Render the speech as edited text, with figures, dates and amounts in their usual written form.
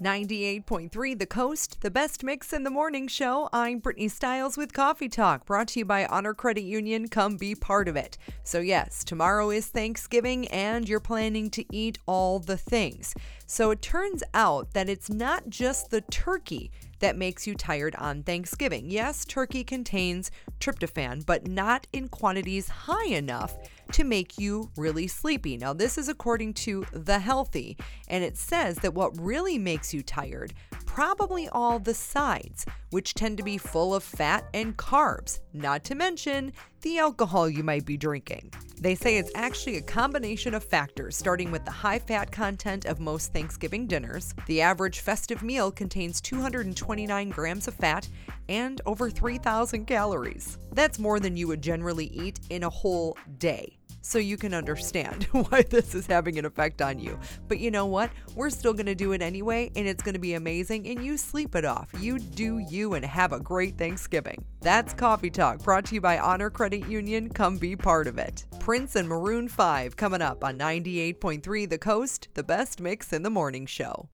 98.3 The Coast, the best mix in the morning show. I'm Brittany Stiles with Coffee Talk, brought to you by Honor Credit Union. Come be part of it. So yes, tomorrow is Thanksgiving and you're planning to eat all the things. So it turns out that it's not just the turkey that makes you tired on Thanksgiving. Yes, turkey contains tryptophan, but not in quantities high enough to make you really sleepy. Now, this is according to The Healthy, and it says that what really makes you tired, probably all the sides, which tend to be full of fat and carbs, not to mention the alcohol you might be drinking. They say it's actually a combination of factors, starting with the high fat content of most Thanksgiving dinners. The average festive meal contains 229 grams of fat and over 3,000 calories. That's more than you would generally eat in a whole day. So you can understand why this is having an effect on you. But you know what? We're still going to do it anyway, and it's going to be amazing, and you sleep it off. You do you, and have a great Thanksgiving. That's Coffee Talk, brought to you by Honor Credit Union. Come be part of it. Prince and Maroon 5 coming up on 98.3 The Coast, the best mix in the morning show.